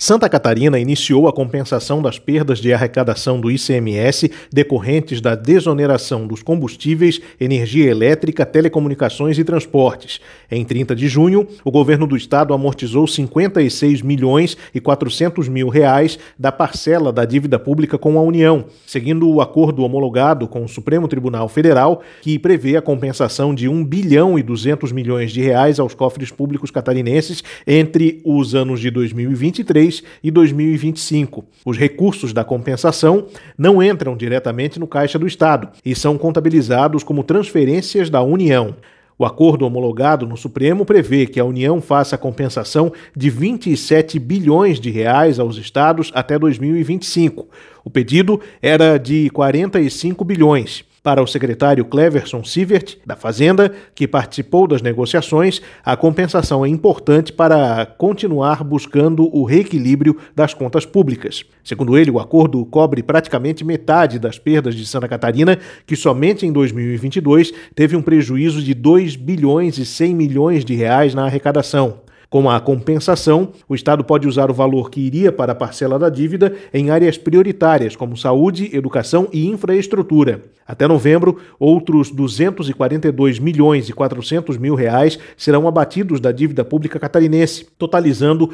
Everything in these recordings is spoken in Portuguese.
Santa Catarina iniciou a compensação das perdas de arrecadação do ICMS decorrentes da desoneração dos combustíveis, energia elétrica, telecomunicações e transportes. Em 30 de junho, o governo do estado amortizou 56 milhões e 400 mil reais da parcela da dívida pública com a União, seguindo o acordo homologado com o Supremo Tribunal Federal, que prevê a compensação de 1 bilhão e 200 milhões de reais aos cofres públicos catarinenses entre os anos de 2023 e 2025. Os recursos da compensação não entram diretamente no caixa do Estado e são contabilizados como transferências da União. O acordo homologado no Supremo prevê que a União faça a compensação de 27 bilhões de reais aos estados até 2025. O pedido era de 45 bilhões. Para o secretário Cleverson Sievert, da Fazenda, que participou das negociações, a compensação é importante para continuar buscando o reequilíbrio das contas públicas. Segundo ele, o acordo cobre praticamente metade das perdas de Santa Catarina, que somente em 2022 teve um prejuízo de 2 bilhões e 100 milhões de reais na arrecadação. Com a compensação, o Estado pode usar o valor que iria para a parcela da dívida em áreas prioritárias, como saúde, educação e infraestrutura. Até novembro, outros 242 milhões e 400 mil reais serão abatidos da dívida pública catarinense, totalizando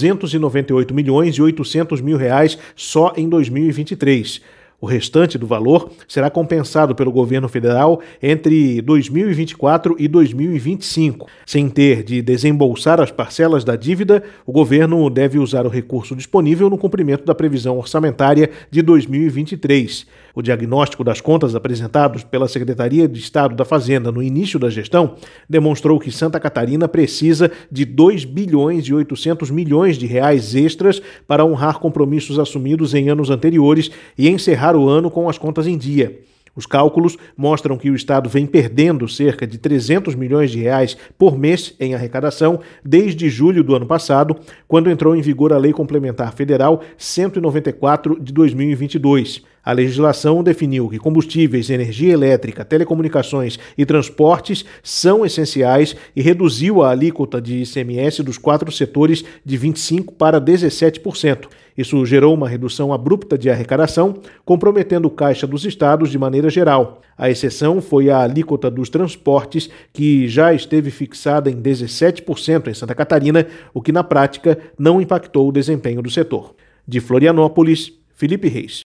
298 milhões e 800 mil reais só em 2023. O restante do valor será compensado pelo governo federal entre 2024 e 2025. Sem ter de desembolsar as parcelas da dívida, o governo deve usar o recurso disponível no cumprimento da previsão orçamentária de 2023. O diagnóstico das contas apresentados pela Secretaria de Estado da Fazenda no início da gestão demonstrou que Santa Catarina precisa de 2 bilhões e 800 milhões de reais extras para honrar compromissos assumidos em anos anteriores e encerrar o ano com as contas em dia. Os cálculos mostram que o Estado vem perdendo cerca de 300 milhões de reais por mês em arrecadação desde julho do ano passado, quando entrou em vigor a Lei Complementar Federal 194 de 2022. A legislação definiu que combustíveis, energia elétrica, telecomunicações e transportes são essenciais e reduziu a alíquota de ICMS dos 4 setores de 25% para 17%. Isso gerou uma redução abrupta de arrecadação, comprometendo o caixa dos estados de maneira geral. A exceção foi a alíquota dos transportes, que já esteve fixada em 17% em Santa Catarina, o que na prática não impactou o desempenho do setor. De Florianópolis, Felipe Reis.